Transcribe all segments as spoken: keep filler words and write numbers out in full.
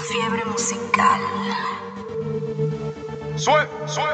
Fiebre musical. Sue, sue.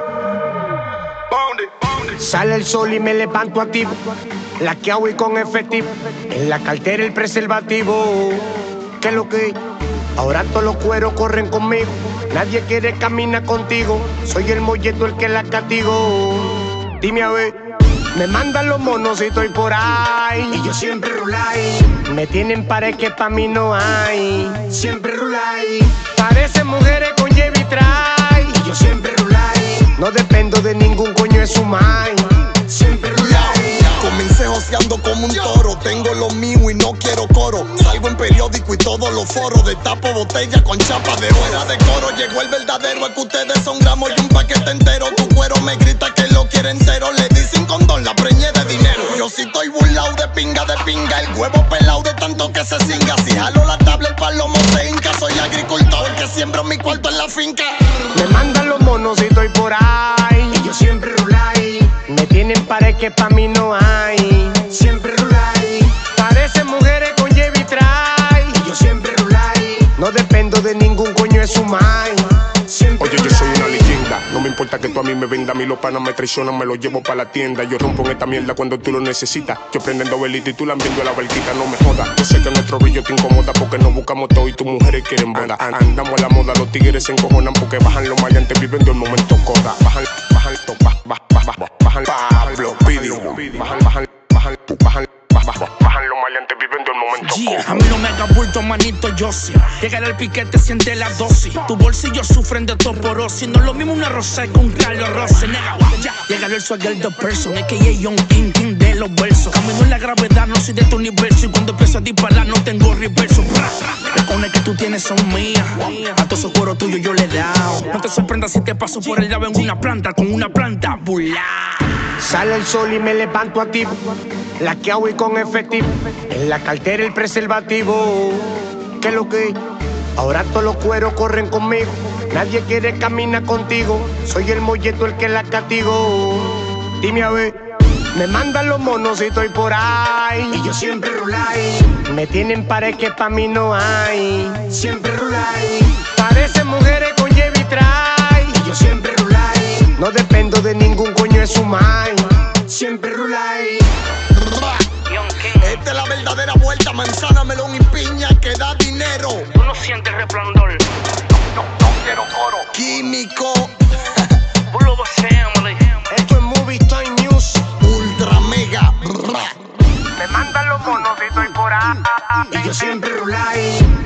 Bound it, bound it. Sale el sol y me levanto activo, laqueado y con efectivo. En la cartera el preservativo. ¿Qué es lo que? Ahora todos los cueros corren conmigo. Nadie quiere caminar contigo. Soy el molleto el que la castigo. Dime a ver. Me mandan los monos y estoy por ahí. Y yo siempre rulay. Me tienen pared que pa' mí no hay. Siempre rulay. Parecen mujeres con Chevy Try. Y yo siempre rulay. No dependo de ningún coño de su mind. Siempre rulay. Comencé joseando como un toro. Tengo lo mío y no quiero coro. Salgo en periódico y todos los foros. Destapo botella con chapa de fuera de coro. Llegó el verdadero, es que ustedes son gramos y un paquete entero. Tu cuero me grita que lo quiere entero. Le di sin condón, la preñé de dinero. Yo sí estoy burlao de pinga de pinga. El huevo pelado de tanto que se singa. Si jalo la tabla el palomo se hinca. Soy agricultor el que siembra mi cuarto en la finca. Me mandan los monos y estoy por ahí. Y yo siempre rulay. Me tienen pared que pa' mí no hay. Siempre rulay. Parecen mujeres con Chevy Try. Y yo siempre rulay. No dependo de ningún coño de su mind. Siempre Oye, yo soy una leyenda. No me importa que tú a mí me vendas. A mí los panas me traicionan, me los llevo pa' la tienda. Yo rompo en esta mierda cuando tú lo necesitas. Yo prendiendo velita y tú lambiendo la barquita. No me jodas. Yo sé que nuestro brillo te incomoda porque nos buscamos todo y tus mujeres quieren boda. Andamos a la moda, los tigres se encojonan porque bajan los maleantes viviendo el momento coda. Bajan, bajan, bajan, bajan, bajan, bajan, Pablo, Pidio. Bajan, bajan, bajan, bajan, bajan, bajan los maleantes viviendo el momento Yeah, coda. a mí no me hagas bulto, manito, yo sí. Llegar al piquete, siente la dosis. Tu bolsillo sufren de toporosis. No es lo mismo una rosa que un Carlos Rossi. Nega, ya. Llegar el swagger de person, es que Young King, King de los versos. Camino en la gravedad, no soy de tu universo. Y cuando empiezo a disparar, no tengo reverso. Las cones que tú tienes son mías. A todos esos cueros tuyos yo le he dado. No te sorprendas si te paso por el lado en una planta, con una planta burla. Sale el sol y me levanto activo, laqueado y con efectivo. En la cartera el preservativo. ¿Qué es lo que? Ahora todos los cueros corren conmigo. Nadie quiere caminar contigo. Soy el molleto el que la castigo. Dime a ver. Me mandan los monos y estoy por ahí. Y yo siempre rulay. Me tienen pared que pa' mí no hay. Siempre rulay. Parecen mujeres con Chevy Try. Y yo siempre rulay. No dependo de ningún coño de su mind. Siempre rulay. Esta es la verdadera vuelta. Manzana, melón y piña que da dinero. Tú no sientes resplandor. No, no quiero coro. Químico. Pulo family. Esto es Movie Time News. Ultra mega. Me mandan los monos y estoy por ahí. Y yo siempre rulay.